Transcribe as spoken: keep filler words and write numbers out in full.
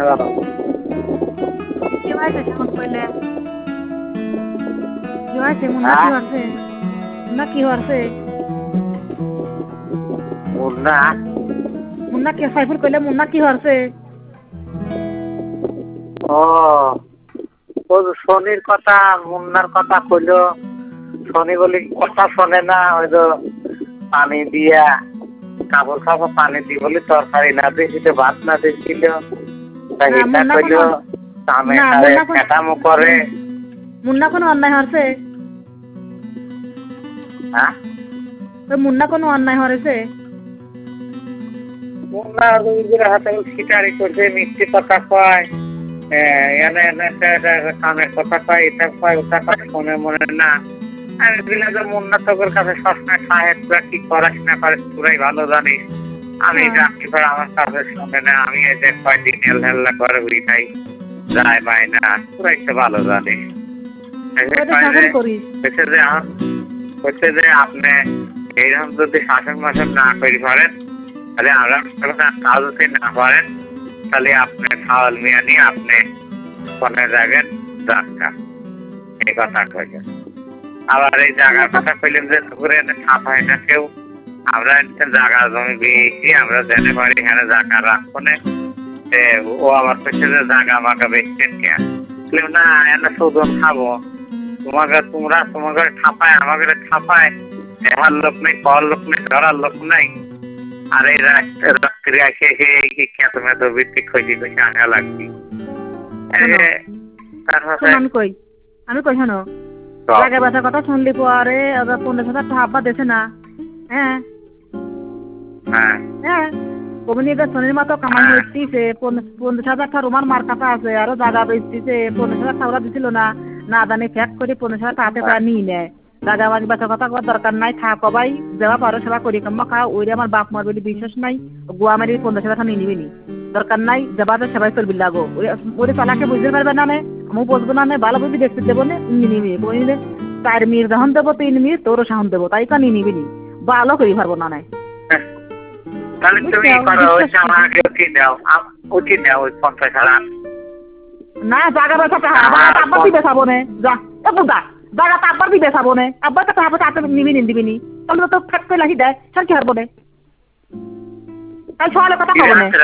কি হয়েছে কেমন কইলে কি হয়েছে মুন্না কি হয়েছে মুন্না কি হয়েছে মুন্না মুন্না কি সাইফুল কইলে মুন্না কি হয়েছে ও ও শনির কথা মুন্নার কথা কইলো শনি বলি কথা শোনে না ওই তো পানি দিয়া কাপড় খাবো পানি দি বলি তরকারি না দিয়েছিল ভাত না দিয়েছিল কইলো আমি কাটামো করে মুন্না কোনো অন্যায় হয়েছে হ্যাঁ মুন্না কোনো অন্যায় হয়েছে মুন্না রোগীর হাতে শিকারি করছে মিষ্টি কথা কয় এনে এনে কানের কথা কয় এটা কয় ওটা কয় শোনে মনে না আমি বললাম যে মুন্না তোর কাছে সবসময় সাহেব তোরা কি করাস না করিস তোরাই ভালো জানিস আমি রাখি পর আমার কাছে শোনে না আমি এই যে কয়দিন হেল্লা করে উড়ি খাই যায় বাই না তোরাই তো ভালো জানিস হচ্ছে যে আপনি এইরকম যদি শাসন মাসন না করি পারেন তাহলে আমরা কাজ যদি না পারেন তাহলে আপনি খাওয়াল মিয়া নিয়ে আপনি ফোনে যাবেন রাস্তা এই কথা কইলেন আবার এই জায়গার কথা কইলেন যে পুকুরে ছাপ হয় না কেউ আমরা জায়গা জমি পেয়েছি আমরা জেনে পারি এখানে জায়গা রাখবো না ও আবার কইছে যে জায়গা মাগা বেচছেন কে না এনে শোধন খাবো তোমাকে তোমরা তোমাকে ঠাপায় আমাকে ঠাপায় দেখার লোক নেই পাওয়ার লোক নেই ধরার লোক নাই আর এই রাত্রে আসে এই খেত মেত ভিত্তিক খুঁজি খুঁজি আনা লাগছি আমি কই আমি কই শোনো জায়গা ব্যথার কথা শুনলি পরে পনেরো হাজার টাকা আব্বা দেছে না হ্যাঁ হ্যাঁ হ্যাঁ কমিনি শনির মতো কামাই হইতিছে পঞ্চাশ হাজার টাকা রোমান মার কাটা আছে আরো জায়গা বেচতিছে পঞ্চাশ হাজার টাকা ওরা দিছিল না না জানি ফ্যাক করে পঞ্চাশ হাজার টাকাতে তারা নিয়ে নেয় জায়গা বাড়ি ব্যথার কথা করার দরকার নাই থাকো ভাই যাওয়া পারো সেবা করি কাম্মা খা ওই আমার বাপ মার বলি বিশ্বাস নাই গোয়া মারি পঞ্চাশ হাজার টাকা নিয়ে নিবি নি দরকার নাই যাবাতে সেবাই চলবি লাগো ওই চালাকে বুঝতে পারবে না আমি বুঝবো না ভালো বুঝবি দেখতে দেবো না নিয়ে নিবি কই নিলে চার মিনিট যখন দেবো তিন মিনিট তোরও সাহন দেবো তাই কা নিয়ে নিবি নি ভালো করি পারবো না নাই তাহলে তুমি করো ওইটা আমাকে কি দাও ওকে দাও ওই পঞ্চাশ হাজার না জায়গা ব্যথাটা আবার আব্বা দিবে সাবনে যা এ বুদা জায়গা তো আব্বার দিবে সাবনে আব্বা তো তারপর তাতে নিবি নি দিবি নি তাহলে তো ফ্যাক্টরি লাগি দেয় সর কি হারবো নে তাই সকালে কথা কব না